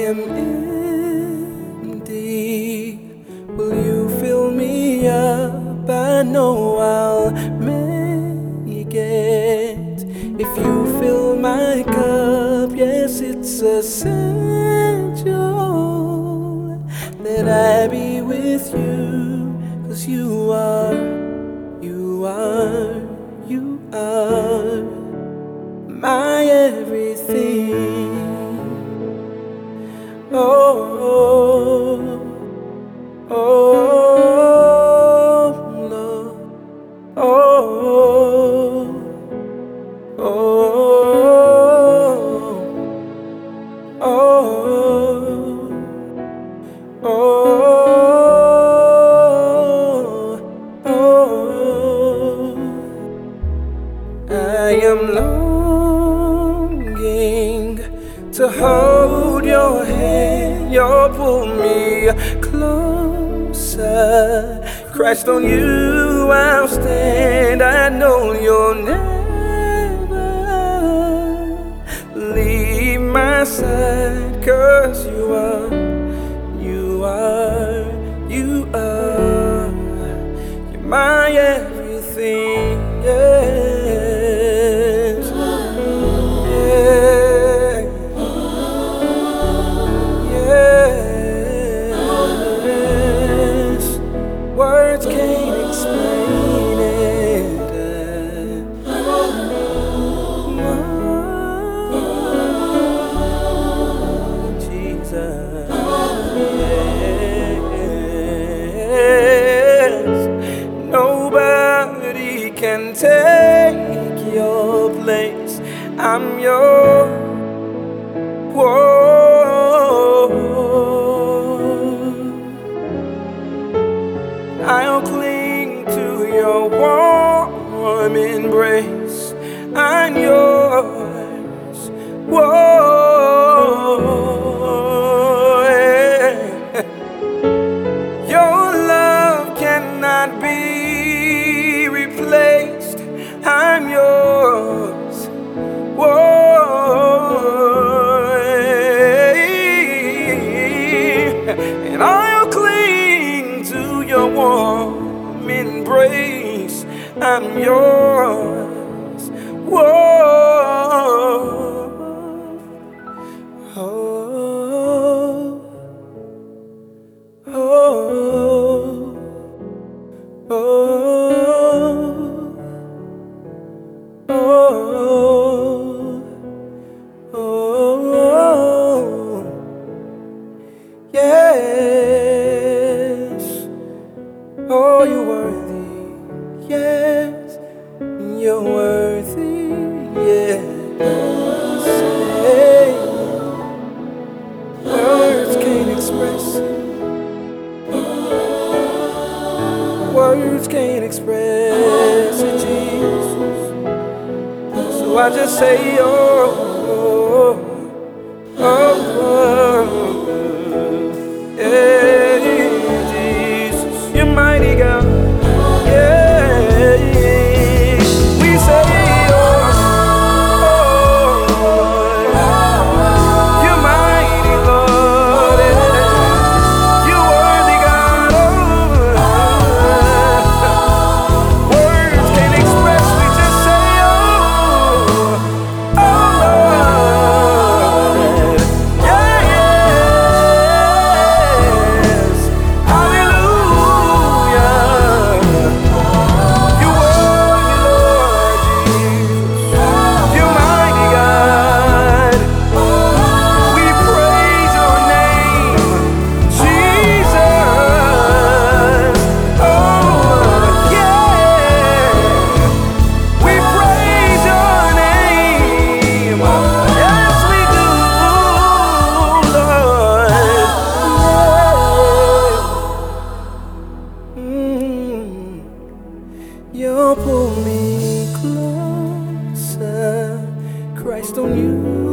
am empty, will you fill me up? I know I'll make it if you fill my cup. Yes, it's essential that I be with you, 'cause you are my everything. Oh, oh, oh, Lord. Oh, oh, oh, oh. I am longing to hold your hand, you pull me closer. Christ, on you I'll stand. I know you'll never leave my side, 'cause you are you're my everything. Yes, yeah, yes. Words can't explain it. Oh, Jesus, yes. Nobody can take your place. I'm your I'll cling to your warm embrace. I'm yours. Whoa, yeah. Your love cannot be replaced. I'm yours. Whoa, yeah. And I'll cling to your warm embrace. I'm yours. Whoa, oh, oh, oh, oh, oh, yes. Oh, you're worthy, yes, you're worthy, yes. Say, words can't express it. Words can't express it, Jesus. So I just say, oh, oh, oh, yeah, Jesus, you're mighty God. Yeah, we say, oh, you're mighty Lord. You're worthy God. Words can't express. We just say, oh, Lord. Yeah, yes. Hallelujah. You're worthy, Lord Jesus. You're mighty God. We praise your name, Jesus. Oh, yeah. We praise your name. Yes, we do, Lord. You pull me closer. Christ, on you